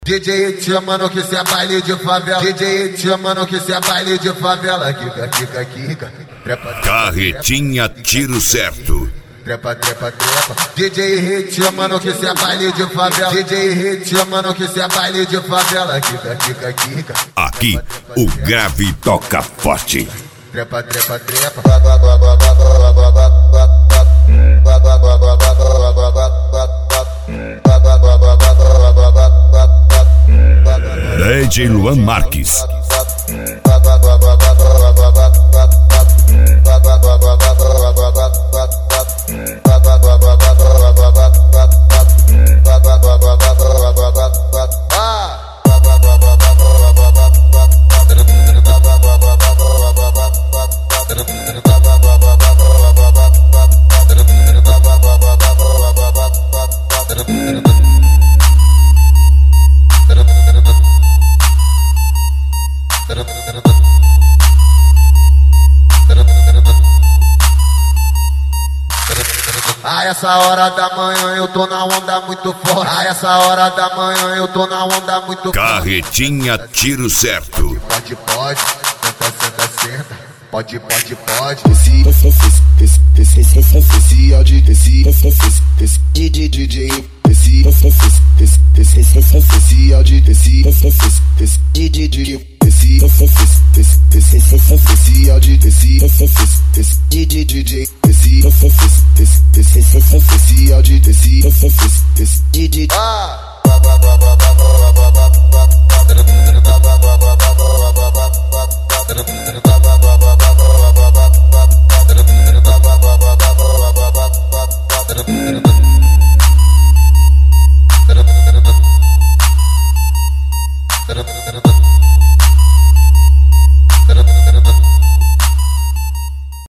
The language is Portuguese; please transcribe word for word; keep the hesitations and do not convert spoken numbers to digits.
D J te chamando que cê é baile de favela. D J te chamando que cê é baile de favela. Kika, kika, kika. Trepa, Carretinha tiro certo. Trepa, trepa, trepa. D J te chamando que cê é baile de favela. D J te chamando que cê é baile de favela. Kika, kika, kika. Aqui o grave toca forte. Trepa, trepa, trepa. D J Luan Marques. A essa hora da manhã eu tô na onda muito forte. A essa hora da manhã eu tô na onda muito forte. Carretinha tiro certo. Pode, pode, senta, senta, senta. Pode, pode, pode. Desci, desci, desci, desci, áudio, desci, desci, D J, D J, desci, desci, desci, desci, áudio, desci, desci, D J, D J, desci, desci, desci, áudio, desci, desci, D J, D J, desci, desci, desci, áudio, desci, desci, D J. Ah.